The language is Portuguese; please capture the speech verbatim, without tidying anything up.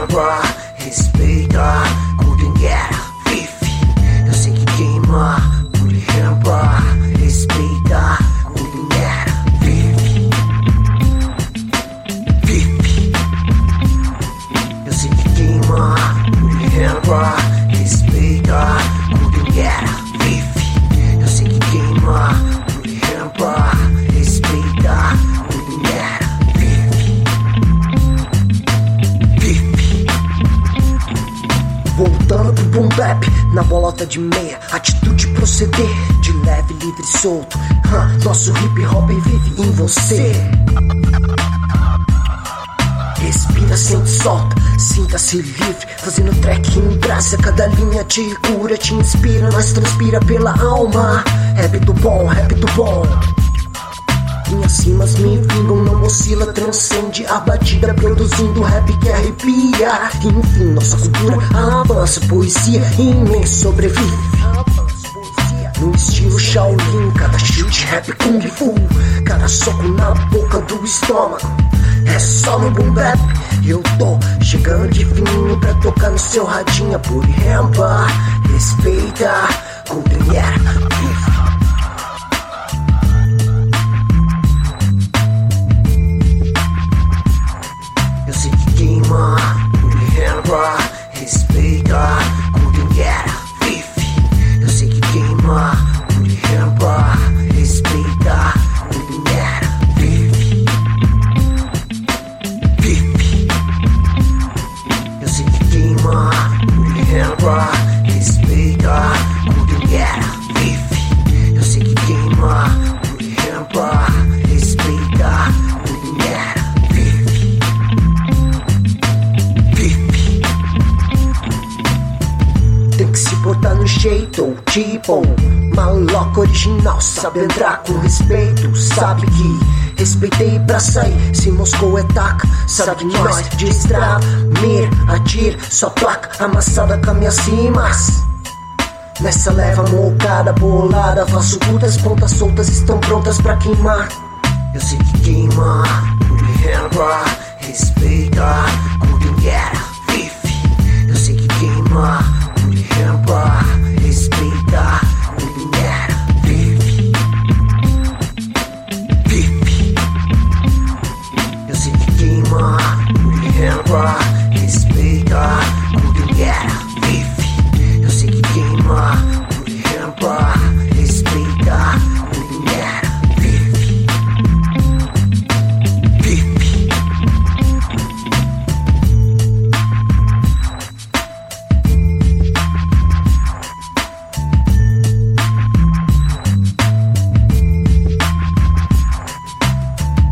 lembra, respeita, quem era, vive. Eu sei que queima, por lembra, respeita, quem era, vive. Vive. Eu sei que queima, por lembra, respeita, quem era, vive. Eu sei que queima, por lembra, respeita, quem era, vive. Vive. Voltando pro boom bap, na bolota de meia, atitude proceder, de leve, livre e solto. Huh, nosso hip hop vive em você. Respira, sente, solta, sinta-se livre, fazendo track em brasa. Cada linha te cura, te inspira, nós transpira pela alma. Rap do bom, rap do bom. Minhas cimas me vingam, não oscila, transcende a batida, produzindo rap que arrepia. Enfim, nossa cultura avança, poesia em mim sobrevive. No estilo Shaolin, cada chute rap kung fu, cada soco na boca do estômago. É só no boom bap, eu tô chegando de fininho pra tocar no seu radinho. Por rempa, respeita, quem era, vive. Eu sei que queima, lembra, respeita, quem era, vive. Eu sei que queima, lembra, respeita, quem era, vive. Vive. Eu sei que queima, lembra, respeita, quem era, vive. Eu sei que queima, lembra, respeita, quem era, vive. Vive. Tem que se botar no jeito, tipo maloca original, sabe entrar com respeito. Sabe que respeitei pra sair, se Moscou é taca, sabe que nós de estrada, mir, atira, só placa amassada com minhas cimas. Nessa leva mocada, bolada, faço putas, pontas soltas estão prontas pra queimar.